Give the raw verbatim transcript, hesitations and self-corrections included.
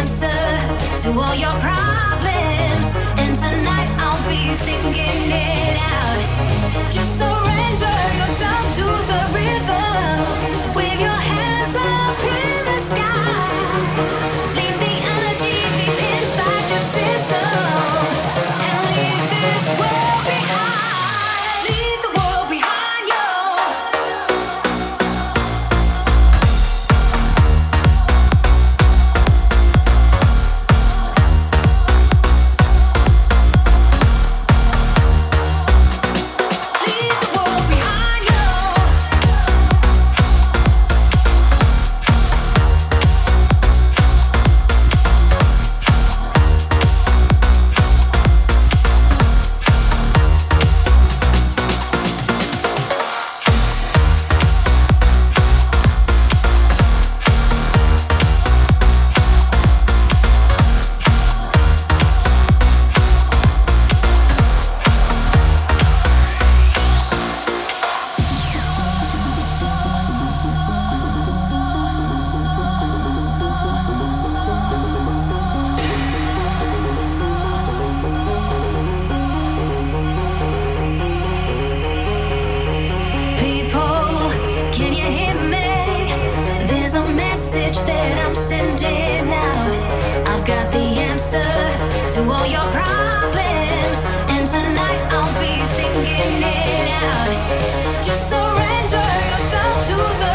answer to all your problems. And tonight I'll be singing it out. Just surrender yourself to the rhythm. With your hands up in the sky. Leave the energy deep inside your system. And leave this world behind. Leave the world behind you. That I'm sending out. I've got the answer to all your problems. And tonight I'll be singing it out. Just surrender yourself to the